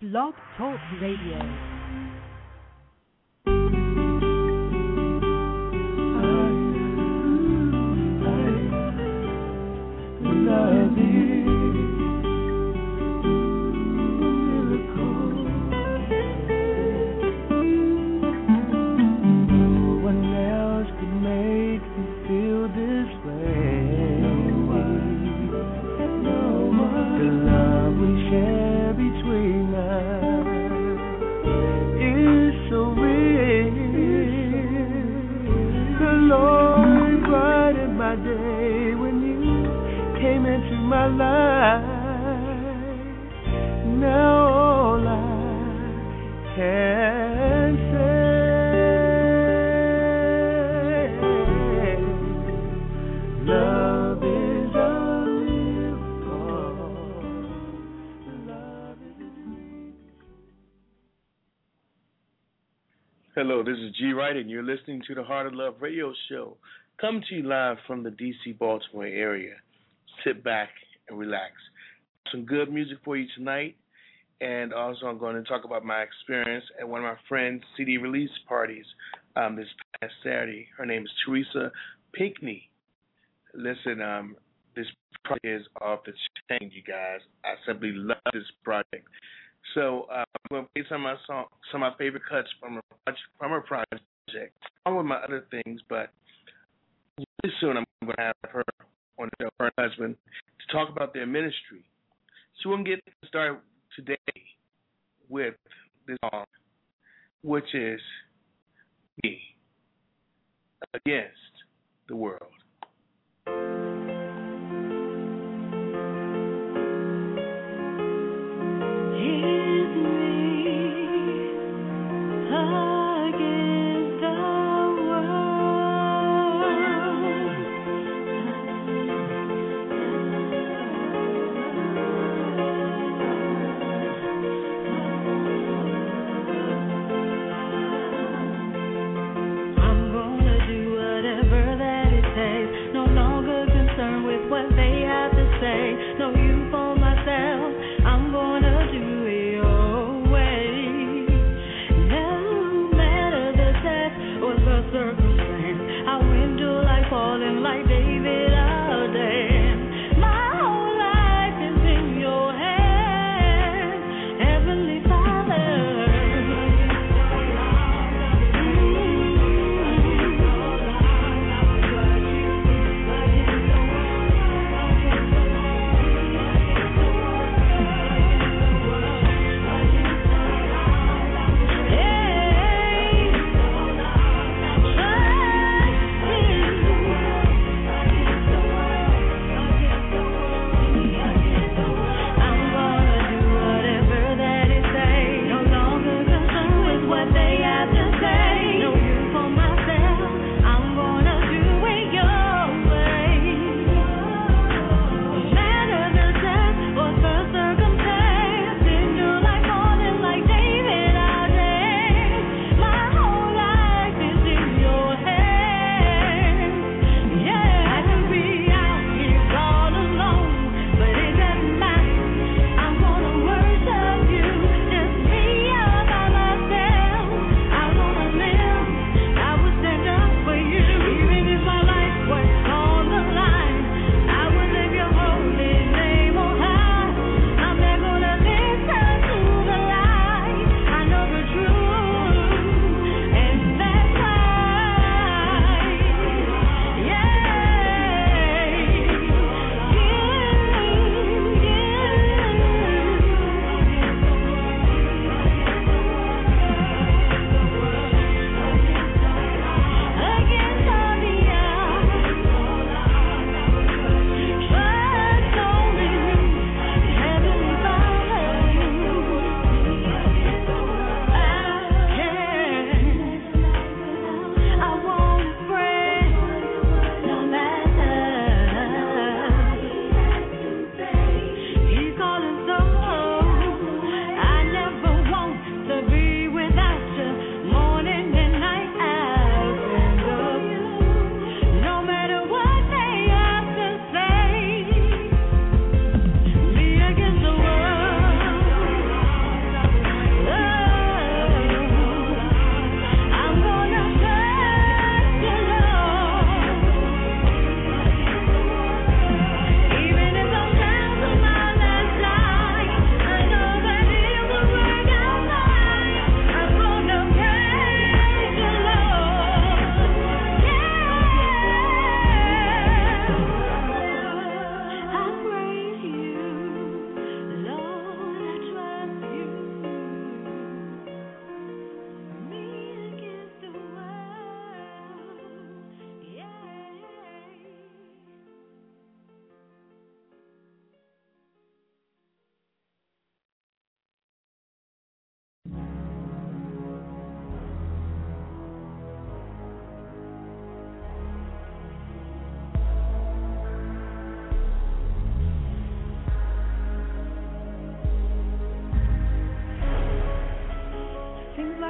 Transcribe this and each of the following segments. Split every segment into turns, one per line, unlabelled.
Blog Talk Radio.
Hello, this is G. Wright, and you're listening to the Heart of Love radio show. Come to you live from the D.C. Baltimore area. Sit back and relax. Some good music for you tonight, and also I'm going to talk about my experience at one of my friends' CD release parties this past Saturday. Her name is Teresa Pinckney. Listen, this project is off the chain, you guys. I simply love this project. So I'm going to play some of my favorite cuts from her project, along with my other things. But really soon I'm going to have her on the show, her husband, to talk about their ministry. So we're going to get started today with this song, which is Me Against the World.
I'm gonna do whatever that it takes.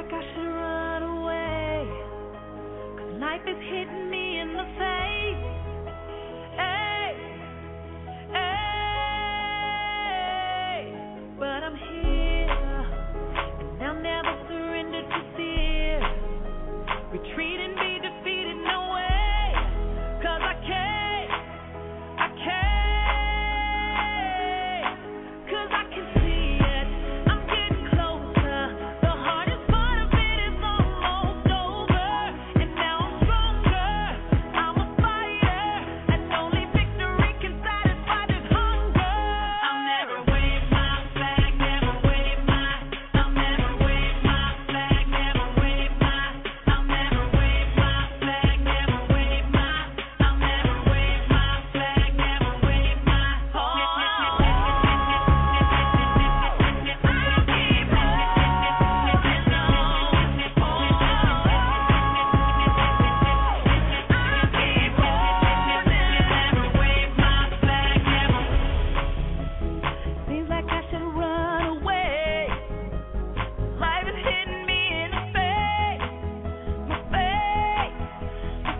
like I should run away, 'cause life is hitting me in the face. Hey, hey, but I'm here, and I'll never surrender to fear. Retreat and be defeated, no way, 'cause I can't, 'cause I can see it, I'm getting closer, the hardest part of it is almost over, and now I'm stronger, I'm a fighter, and only victory can satisfy this hunger. I'll never wave my flag, never wave my, I'll never wave my flag, never wave my, I'll never wave my flag, never wave my, I'll never wave my flag, never wave my, seems like I should run away. Life is hitting me in the face, my face, my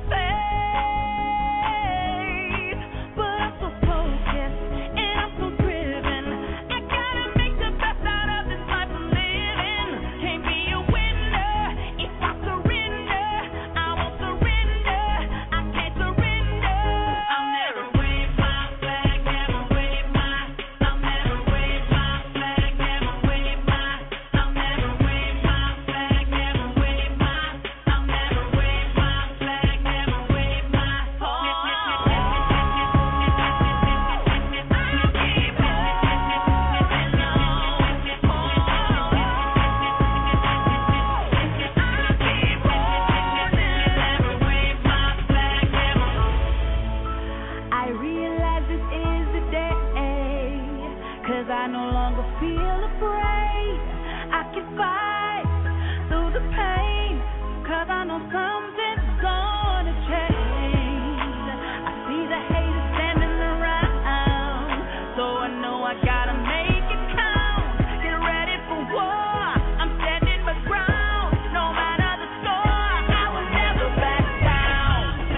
face. But I'm so focused and I'm so driven. I gotta make the best out of this life I'm living. Can't be a winner if I surrender. I won't surrender. I can't surrender. I'll never wave my flag, never wave my, I'll never wave my flag, never wave my, I'll never wave my flag, never wave my, I'll never wave my flag, never wave my, I realize this is the day, 'cause I no longer feel afraid. I can fight through the pain, 'cause I know something's gonna change. I see the haters standing around, so I know I gotta make it count. Get ready for war, I'm standing my ground. No matter the score, I will never back down.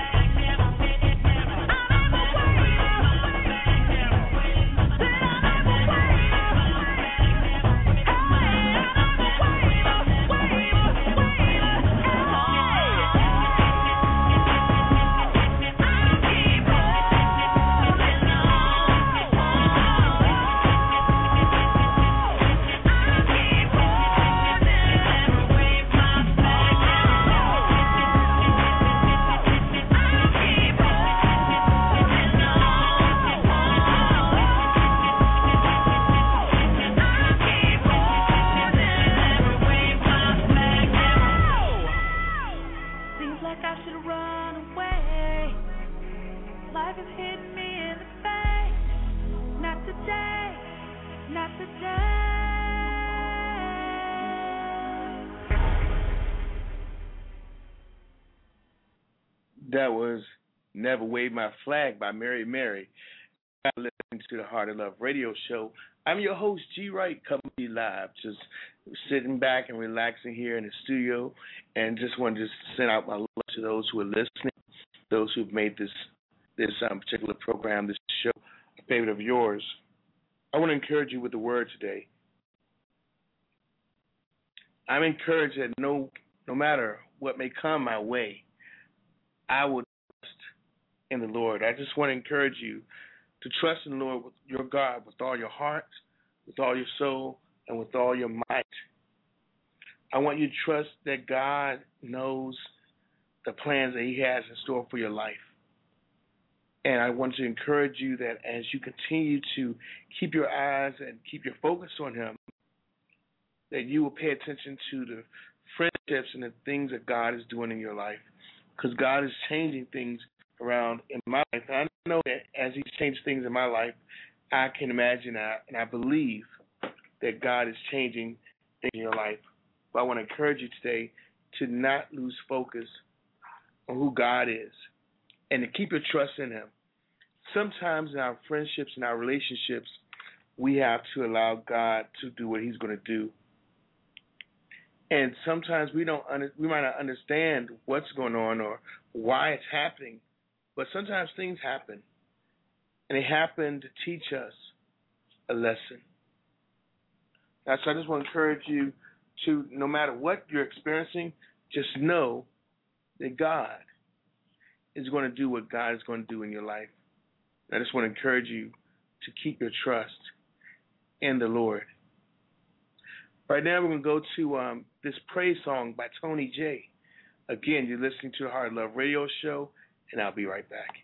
Seems like I should run away. Life is hitting me in the face. Not today, not today.
That was Never Wave My Flag by Mary Mary. You're listening to the Heart of Love radio show. I'm your host, G. Wright, coming to you live. Just sitting back and relaxing here in the studio, and just wanted to send out my love to those who are listening, those who've made this particular program, this show, a favorite of yours. I want to encourage you with the word today. I'm encouraged that no matter what may come my way, I will trust in the Lord. I just want to encourage you to trust in the Lord, with your God, with all your heart, with all your soul, and with all your might. I want you to trust that God knows the plans that He has in store for your life. And I want to encourage you that as you continue to keep your eyes and keep your focus on Him, that you will pay attention to the friendships and the things that God is doing in your life. Because God is changing things around in my life. And I know that as He's changed things in my life, I can imagine that, and I believe that God is changing things in your life. But I want to encourage you today to not lose focus on who God is and to keep your trust in Him. Sometimes in our friendships and our relationships, we have to allow God to do what He's going to do. And sometimes we might not understand what's going on or why it's happening, but sometimes things happen, and they happen to teach us a lesson. Now, so I just want to encourage you to, no matter what you're experiencing, just know that God is going to do what God is going to do in your life. I just want to encourage you to keep your trust in the Lord. Right now, we're going to go to this praise song by Tony J. Again, you're listening to the Heart of Love Radio Show, and I'll be right back.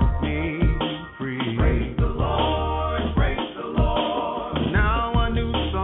Now a new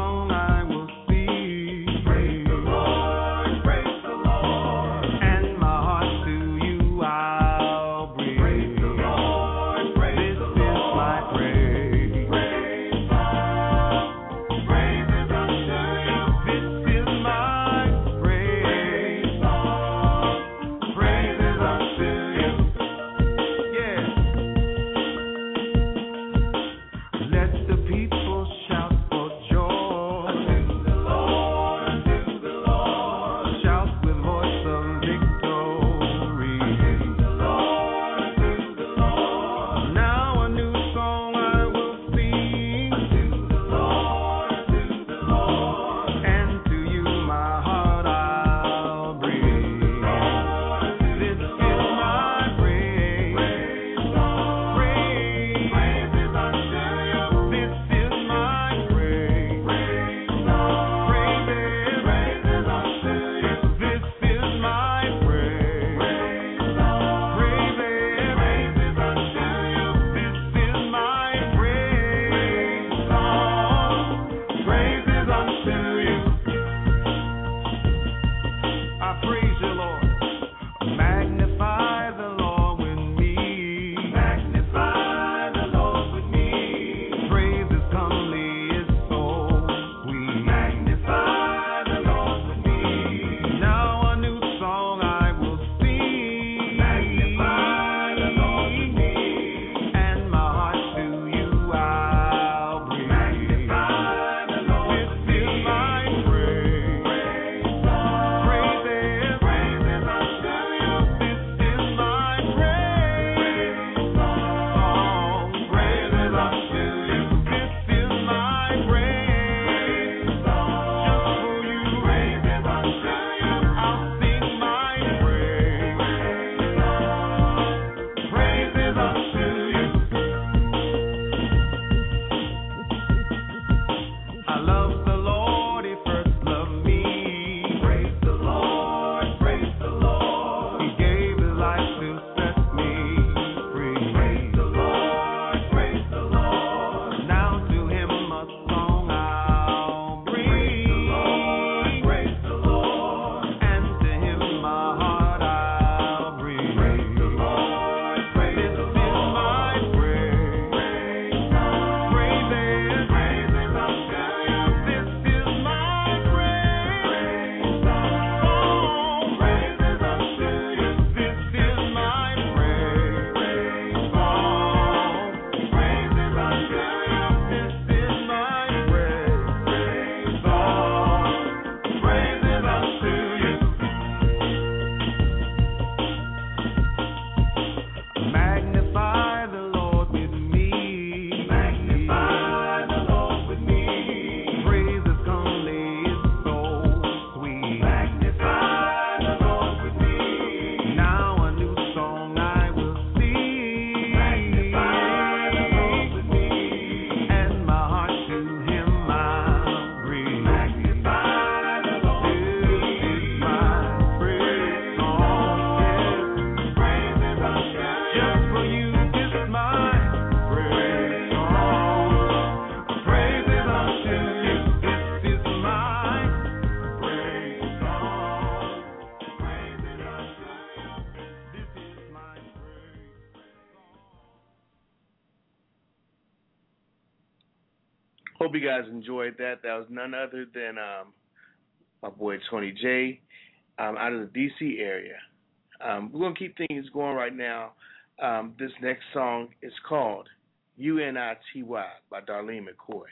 Hope you guys enjoyed that. That was none other than my boy Tony J out of the D.C. area. We're going to keep things going right now. This next song is called UNITY by Darlene McCoy.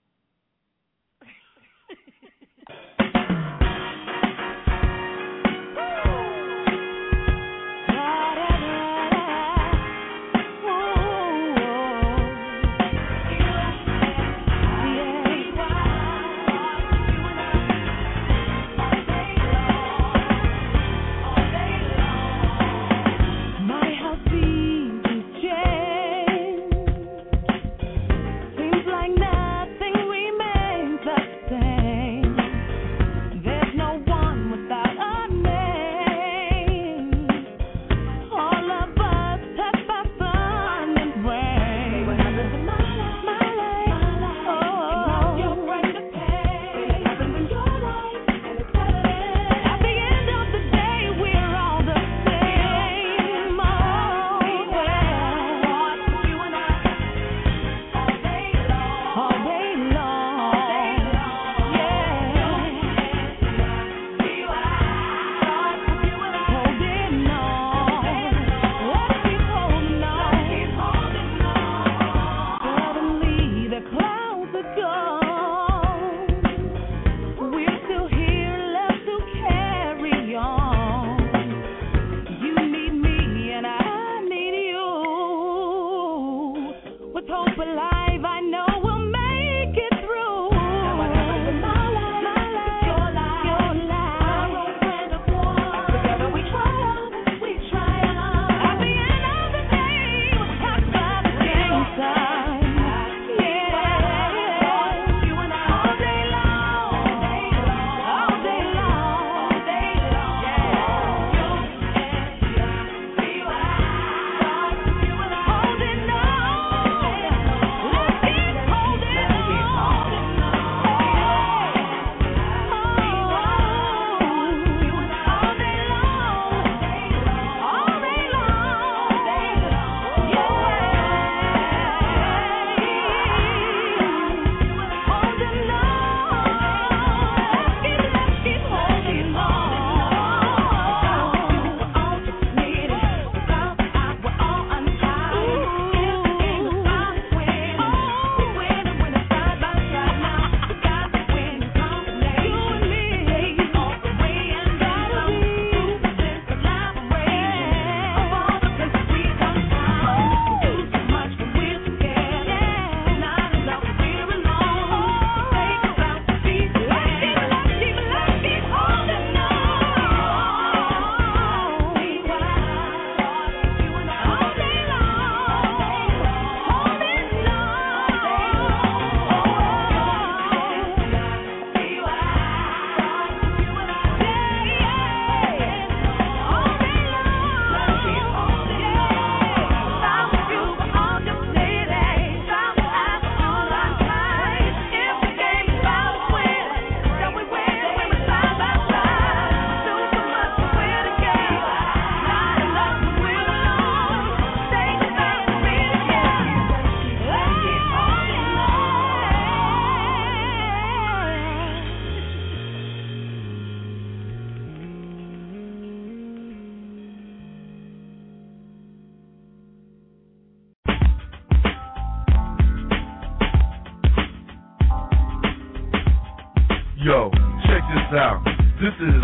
Yo, check this out. This is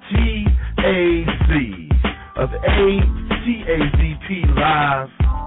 T-A-Z of A-T-A-Z-P Live.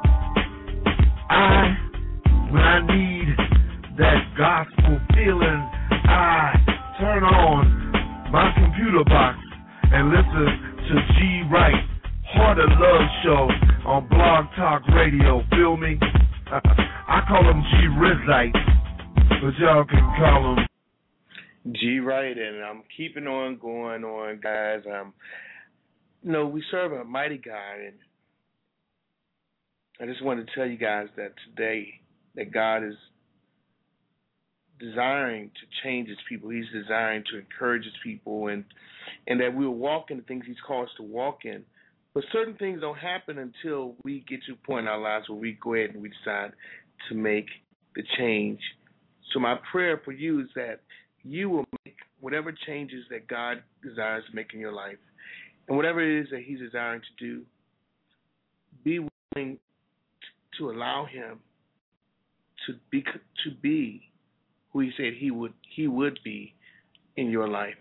When I need that gospel feeling, I turn on my computer box and listen to G Wright, Heart of Love Show on Blog Talk Radio. Feel me? I call him G Rizite, but y'all can call him
G Wright, and I'm keeping on going on, guys. We serve a mighty God, and I just wanted to tell you guys that today that God is desiring to change his people. He's desiring to encourage his people, and that we'll walk in the things he's called us to walk in. But certain things don't happen until we get to a point in our lives where we go ahead and we decide to make the change So my prayer for you is that you will make whatever changes that God desires to make in your life, and whatever it is that He's desiring to do, be willing to allow Him to be who He said He would be in your life.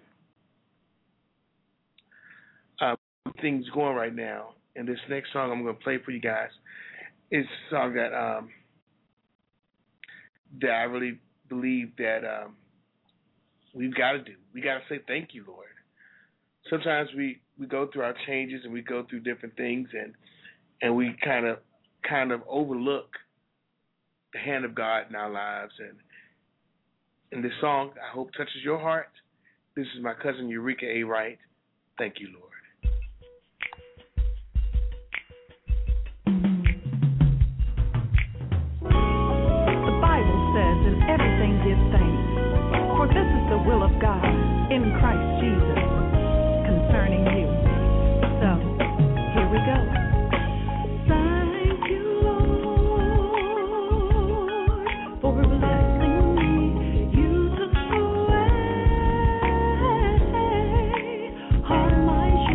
Things going right now, and this next song I'm going to play for you guys is a song that I really believe that we've got to do. We got to say thank you, Lord. Sometimes we go through our changes and we go through different things, and we kind of overlook the hand of God in our lives. And this song, I hope, touches your heart. This is my cousin Eureka A. Wright. Thank you, Lord.
The Bible says, "In everything give thanks, for this is the will of God in Christ Jesus concerning you." So, here we go. Thank you, Lord, for blessing me. You took away all my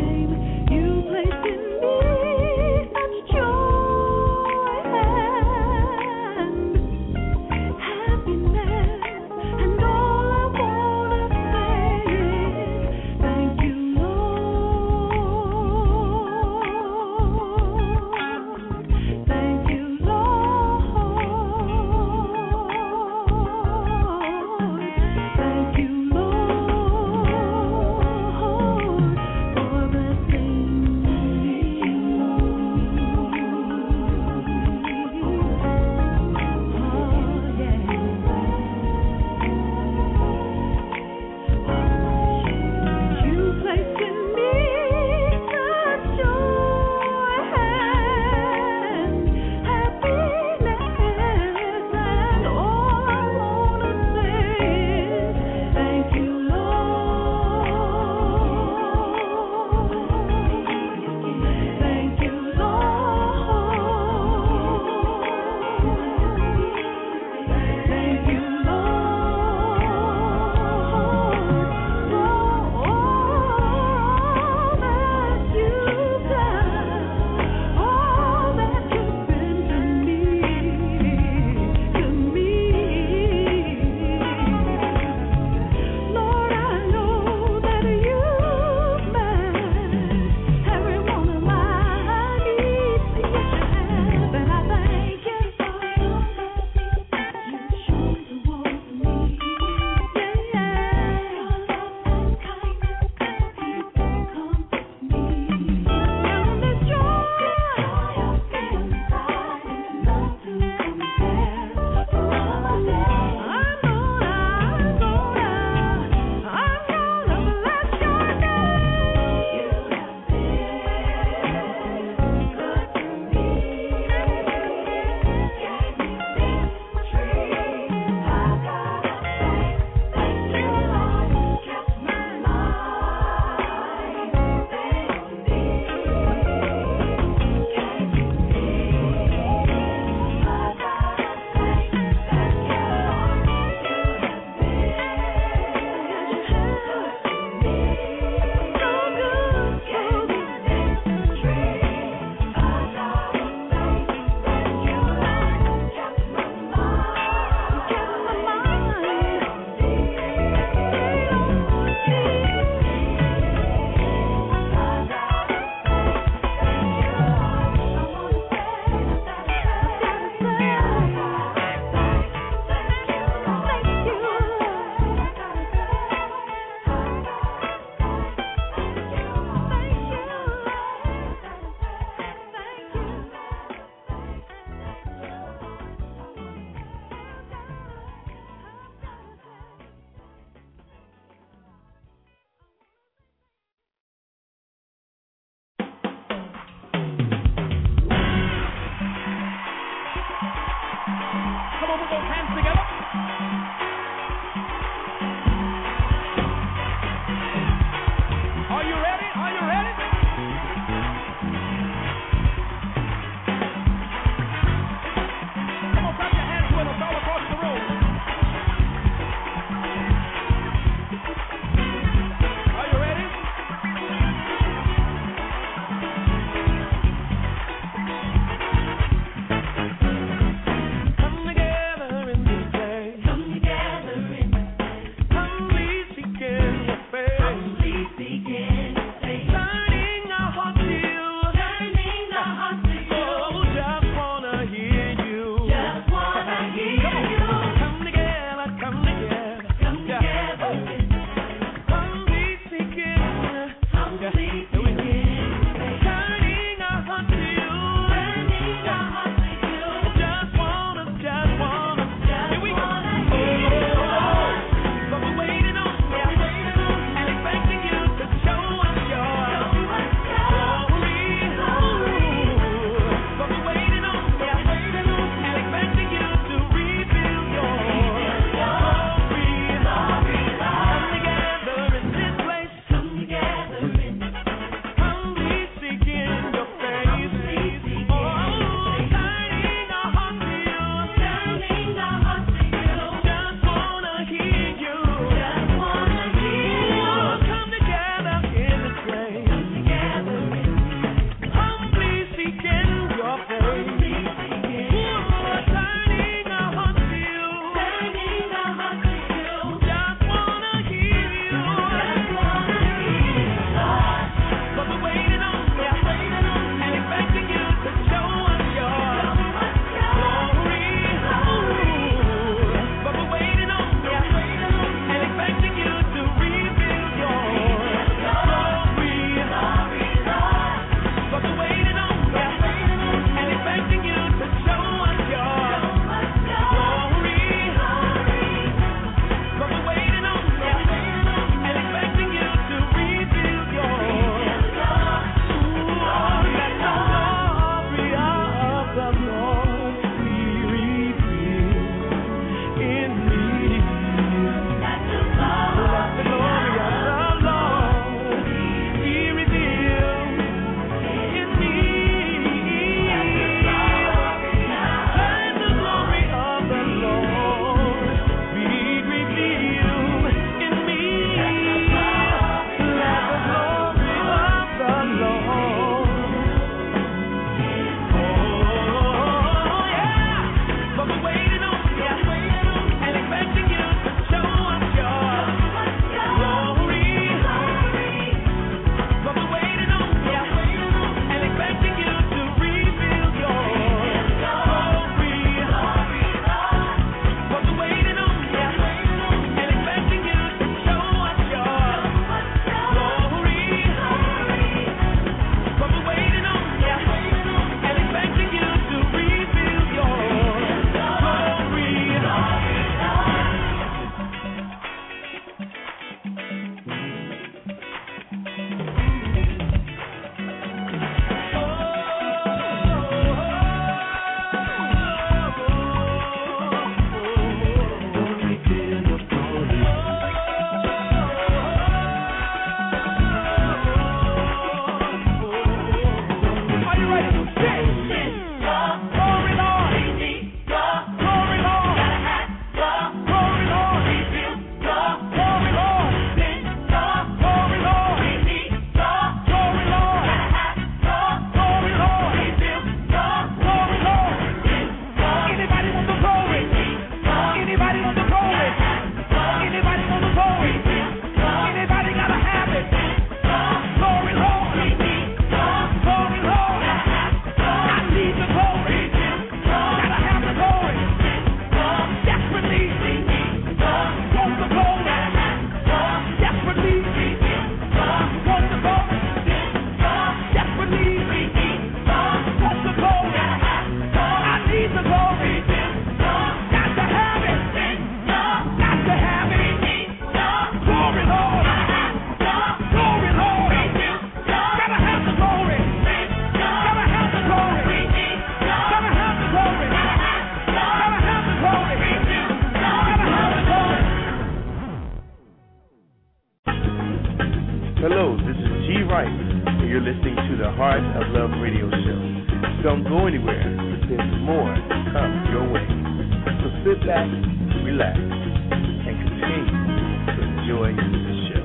Don't go anywhere, because there's more to come your way. So sit back, relax, and continue to enjoy the show.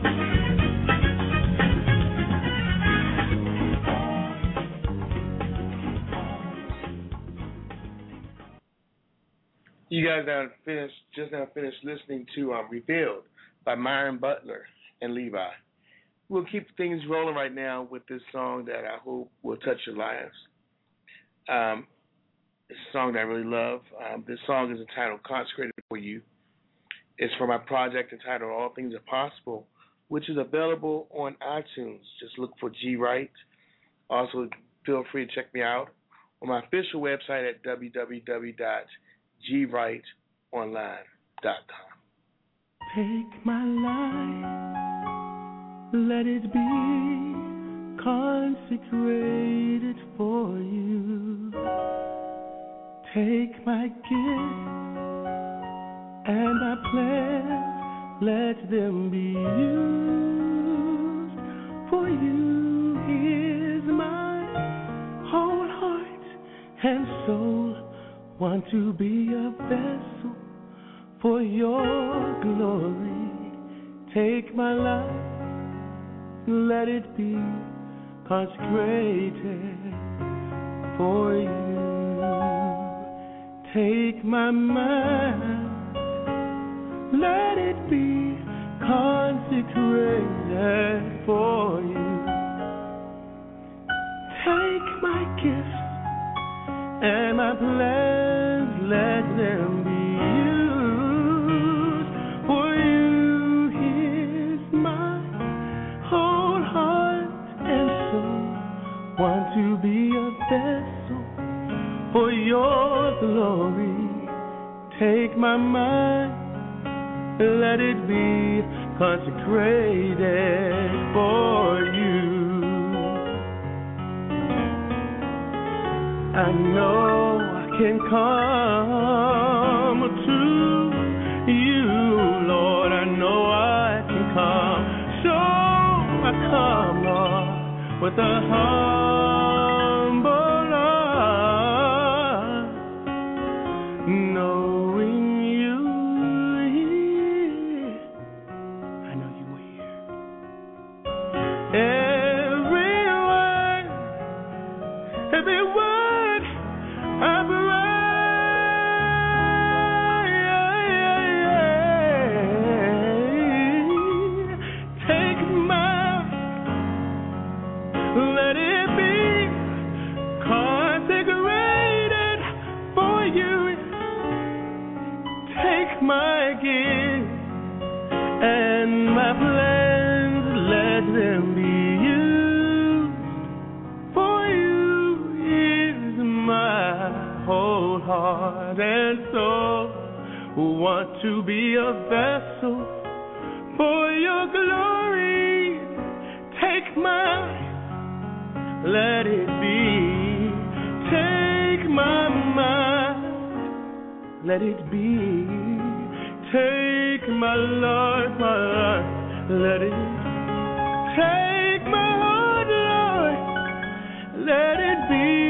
You guys just now finished listening to Revealed by Myron Butler and Levi. We'll keep things rolling right now with this song that I hope will touch your lives. It's a song that I really love. This song is entitled Consecrated for You. It's for my project entitled All Things Are Possible, which is available on iTunes. Just look for G Wright. Also, feel free to check me out on my official website at www.gwrightonline.com.
Take my life, let it be consecrated for you. Take my gift and my plans, let them be used for you. Here's my whole heart and soul, want to be a vessel for your glory. Take my life, let it be consecrated for you. Take my mind, let it be consecrated for you. Take my gifts and my plans, let them be used for you. Here's my whole heart and soul, want to be a vessel for your glory. Take my mind, let it be consecrated for you. I know I can come to you, Lord. I know I can come. So I come, Lord, with a humble heart, knowing you here. I know you were here. Every word I pray. Take my, let it be consecrated for you. Take my gift and my plans, let them be used for you. Is my whole heart and soul, want to be a vessel for your glory. Take my, let it be. Take my mind, let it be. Take my Lord, let it. Take my heart, Lord, let it be.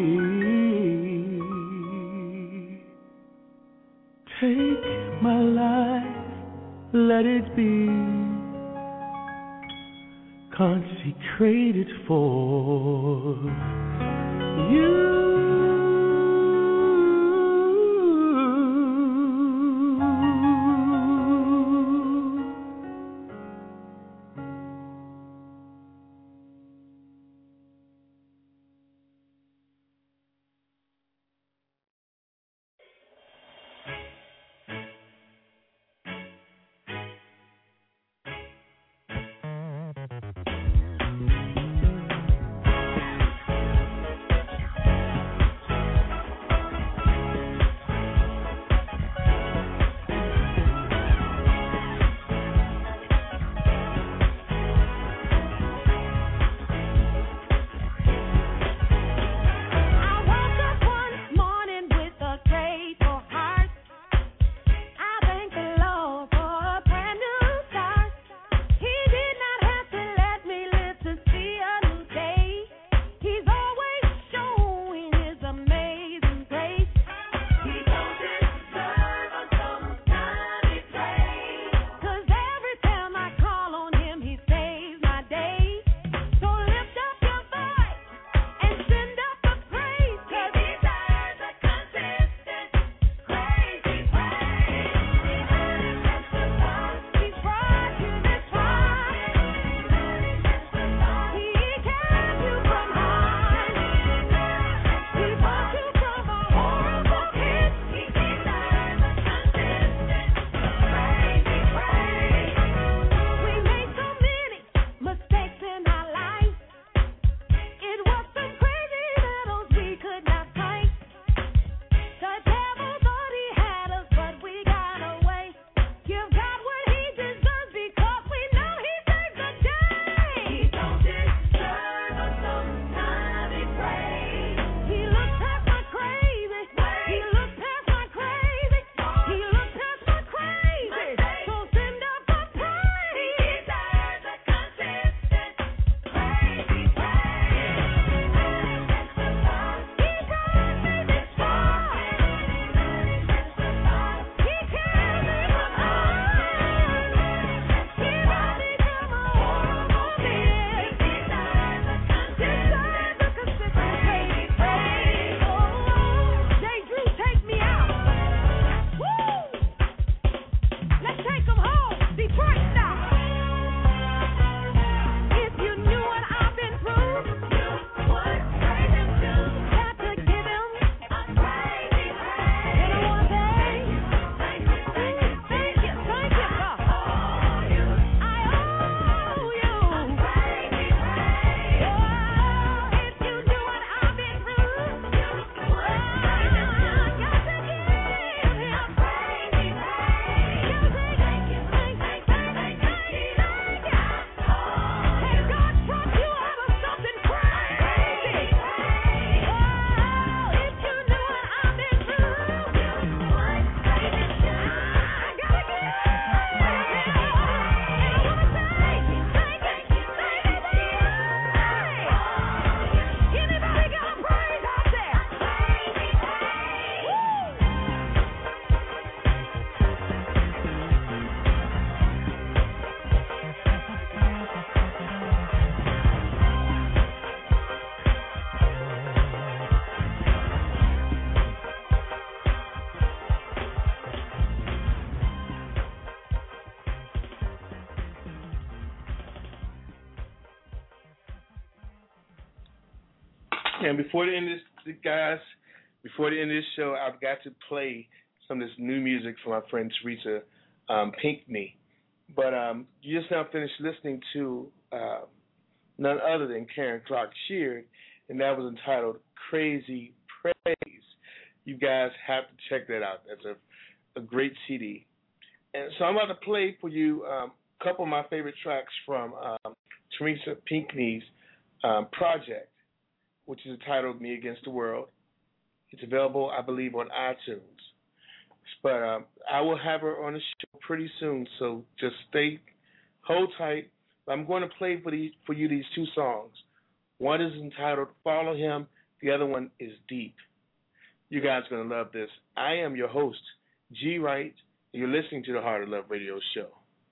Take my life, let it be consecrated for you.
And before the end of this, guys, before the end of this show, I've got to play some of this new music from my friend Teresa Pinckney. But you just now finished listening to none other than Karen Clark Sheard, and that was entitled Crazy Praise. You guys have to check that out. That's a great CD. And so I'm about to play for you a couple of my favorite tracks from Teresa Pinckney's project, which is entitled Me Against the World. It's available, I believe, on iTunes. But I will have her on the show pretty soon, so just hold tight. I'm going to play for you these two songs. One is entitled Follow Him. The other one is Deep. You guys are going to love this. I am your host, G. Wright, and you're listening to the Heart of Love Radio Show.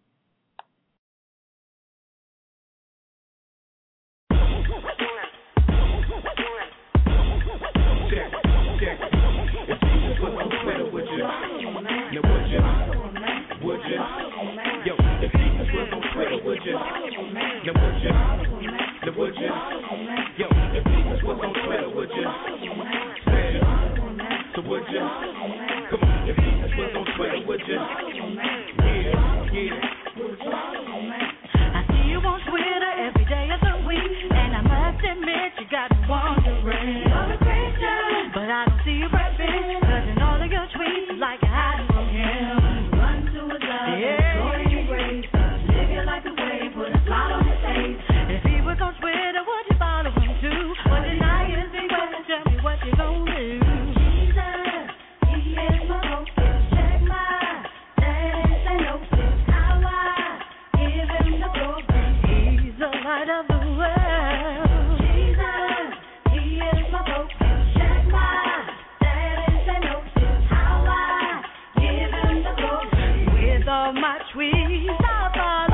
If Jesus was on Twitter, would you? Now would you? Would you? Yo, if Jesus was on Twitter, would you? Now would you? Now would you? Yo, if Jesus was on Twitter, would you? Say it. So would you? Come on, if Jesus was on Twitter, would you? Yeah.
I see you on Twitter every day of the week, and I must admit you got me wondering. You're a Christian, but I don't see you repping, 'cause in all of your tweets, like you're hiding from him. Run to his love, glory and grace. Live your life away, put a smile on his face. If he was on Twitter, would you follow him too? Or deny his request? Tell me what you gonna do. Jesus, he is my hope. Check my status and notice how I give him the glory. He's the light of the world. Jesus, he is my hope. Check my status and notice how I give him the glory. With all my tweets, I'll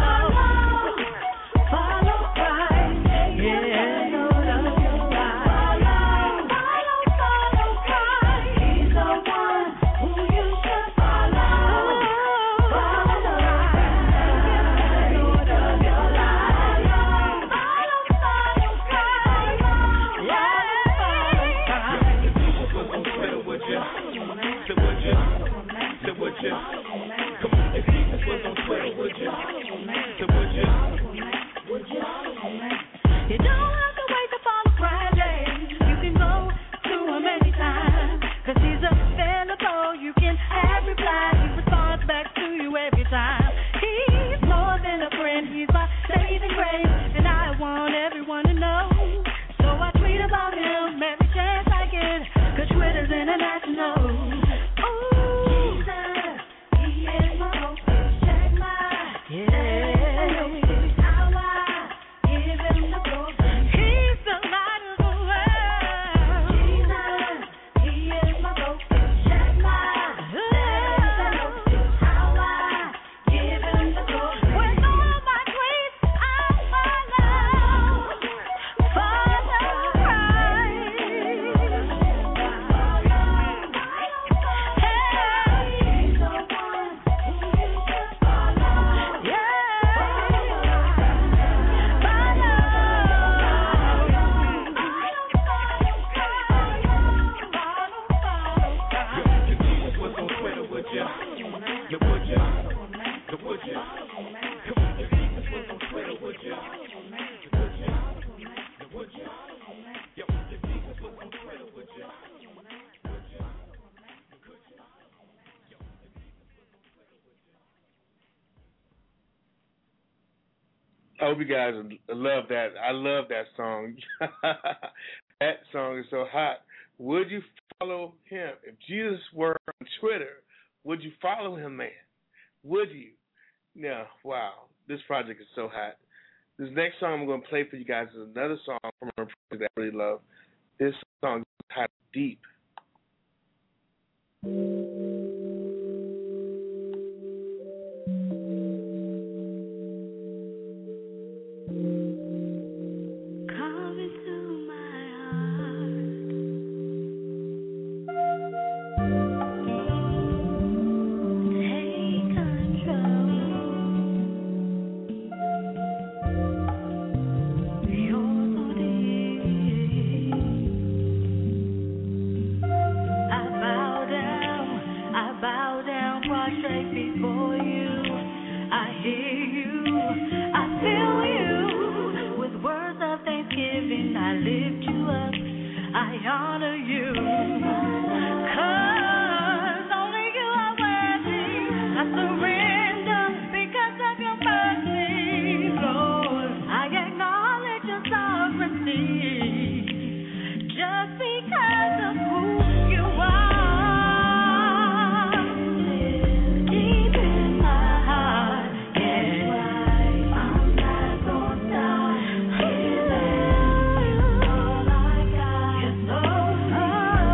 follow Christ. Yeah, follow Christ. He's the one who you should follow. Follow Christ, Lord of your life. Follow Christ. Yeah, follow Christ.
If Jesus was on Twitter, would you? So would you? So would you? Come on, if Jesus was on Twitter, would you? So would you?
You don't have to wait to follow Friday. You can go to him anytime, 'cause he's available. You can have replies. He responds back to you every time. He's more than a friend. He's my saving grace, and I want everyone to know. So I tweet about him every chance I get, 'cause Twitter's international. Ooh, Jesus, he is my hope. Check my how I give him the glory. He's the light of the world. Jesus, he is my hope. Check my how I give him the glory. With all my tweets, I follow Christ. Hey, he's the one who you should follow.
If Jesus was on Twitter, would you? Yeah, would you? So would you? Come on, if Jesus was on Twitter, would you? Would you? Yeah, would you? Yo, if Jesus was on Twitter, would you? Would you? Could you?
I hope you guys love that. I love that song. That song is so hot. Would you follow him? If Jesus were on Twitter, would you follow him, man? Would you? No, wow. This project is so hot. This next song I'm going to play for you guys is another song from a project that I really love. This song is titled Deep.
Come into my heart. Take control. You're so deep. you. 'Cause only you are worthy. I surrender because of your mercy, Lord. I acknowledge your sovereignty just because of who you are. Deep in my heart, yeah. I'm not going down. It's all I got. It's all I got.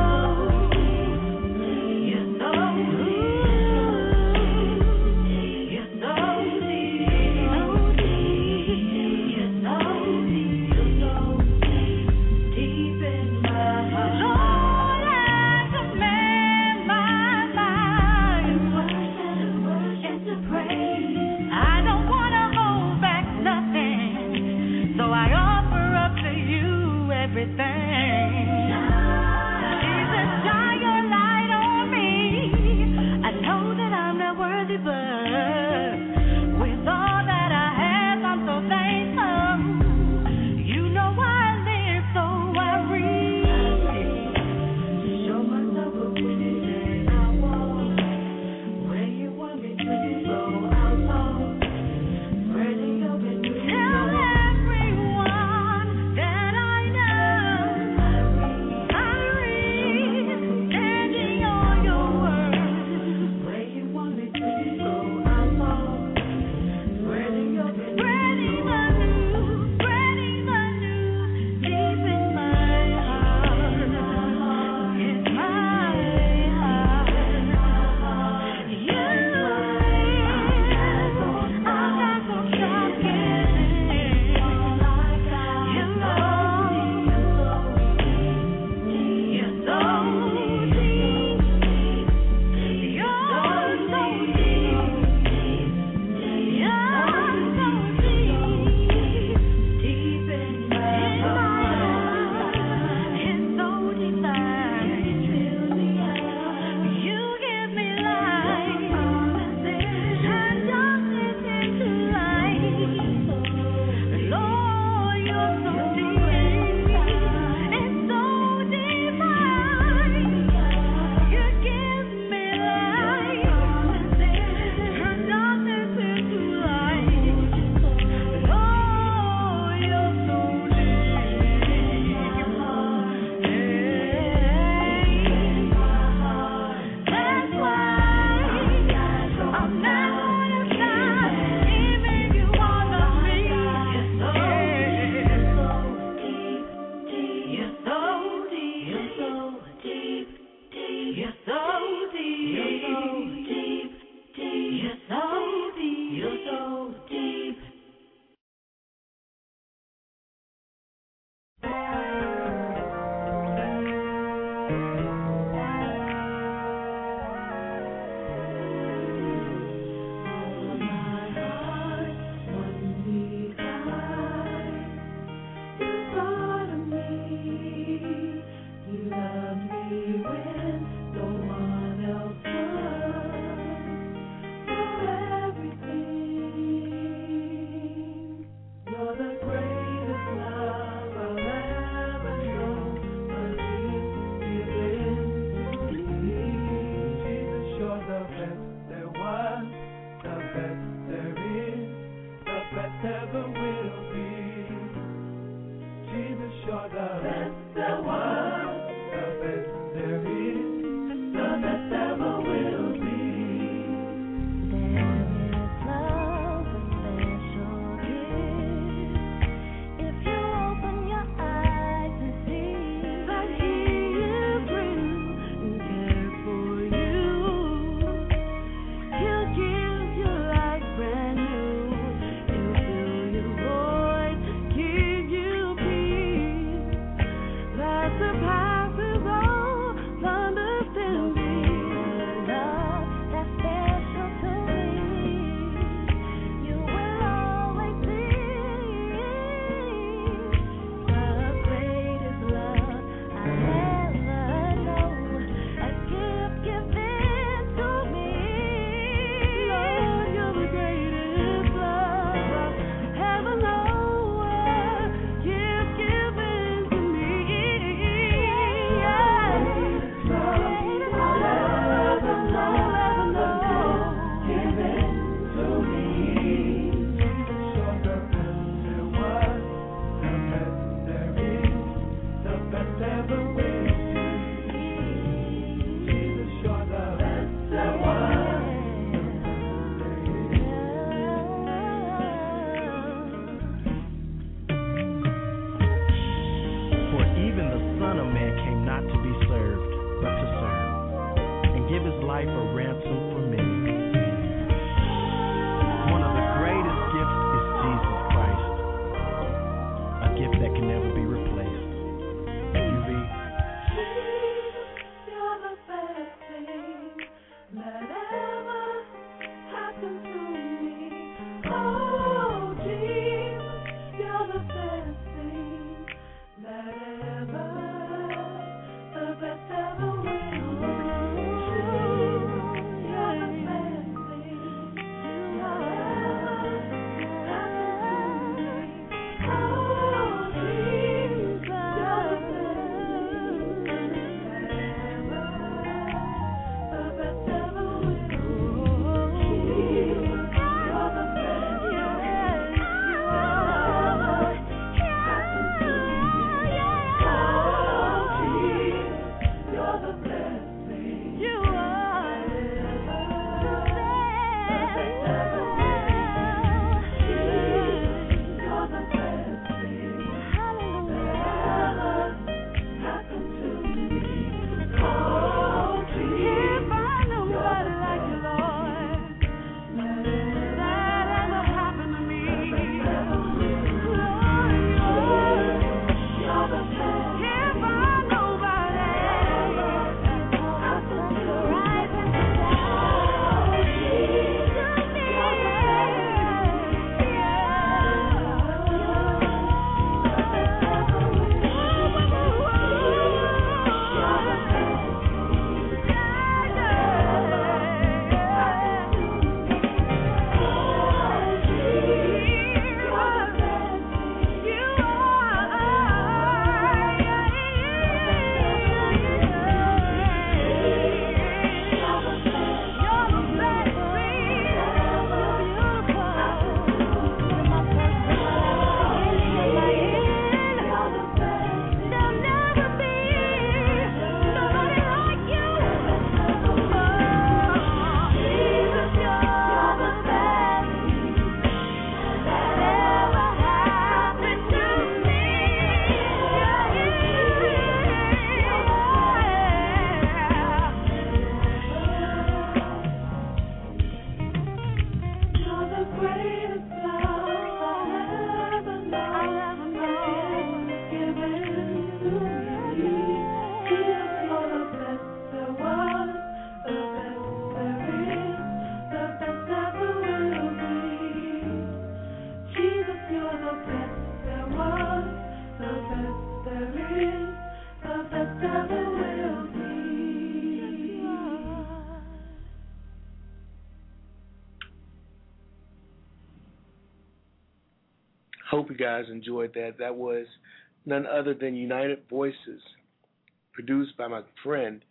Hope you guys enjoyed that. That was none other than United Voices, produced by my friend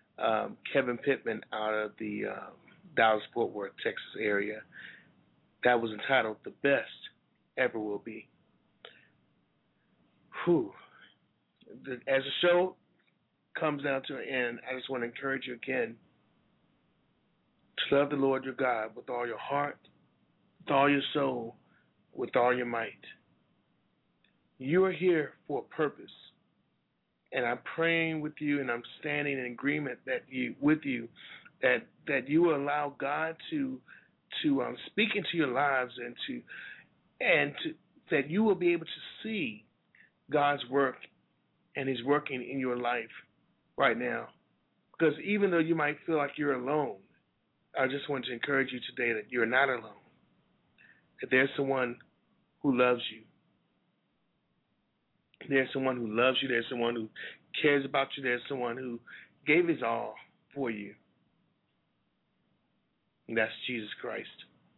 Kevin Pittman out of the Dallas-Fort Worth, Texas area. That was entitled "The Best Ever Will Be." Whew. As the show comes down to an end, I just want to encourage you again to love the Lord your God with all your heart, with all your soul, with all your might. You are here for a purpose, and I'm praying with you, and I'm standing in agreement that you will allow God to speak into your lives, and that you will be able to see God's work and His working in your life right now. Because even though you might feel like you're alone, I just want to encourage you today that you're not alone. That there's someone who loves you. There's someone who loves you. There's someone who cares about you. There's someone who gave His all for you. And that's Jesus Christ.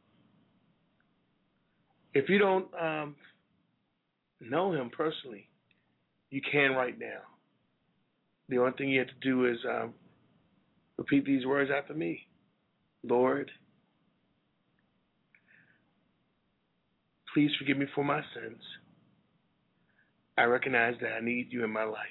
If you don't know Him personally, you can right now. The only thing you have to do is repeat these words after me. Lord, please forgive me for my sins. I recognize that I need you in my life.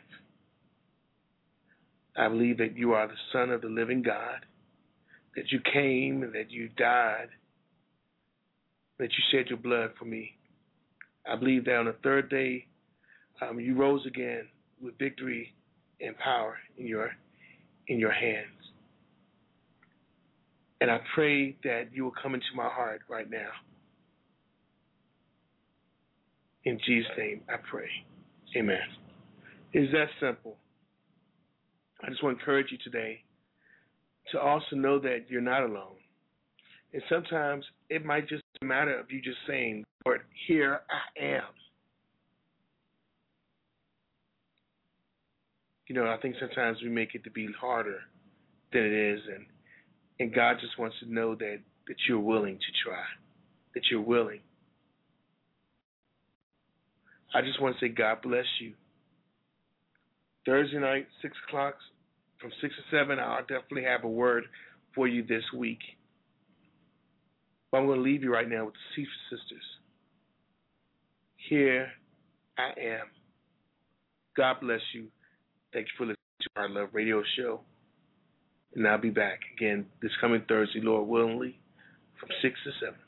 I believe that you are the Son of the living God, that you came and that you died, that you shed your blood for me. I believe that on the third day, you rose again with victory and power in your hands. And I pray that you will come into my heart right now. In Jesus' name, I pray. Amen. It's that simple. I just want to encourage you today to also know that you're not alone. And sometimes it might just be a matter of you just saying, Lord, here I am. I think sometimes we make it to be harder than it is, and God just wants to know that you're willing to try, that you're willing. I just want to say God bless you. Thursday night, 6 o'clock, from 6 to 7, I'll definitely have a word for you this week. But I'm going to leave you right now with the Cephas Sisters. Here I am. God bless you. Thank you for listening to our Love Radio Show. And I'll be back again this coming Thursday, Lord willingly, from 6 to 7.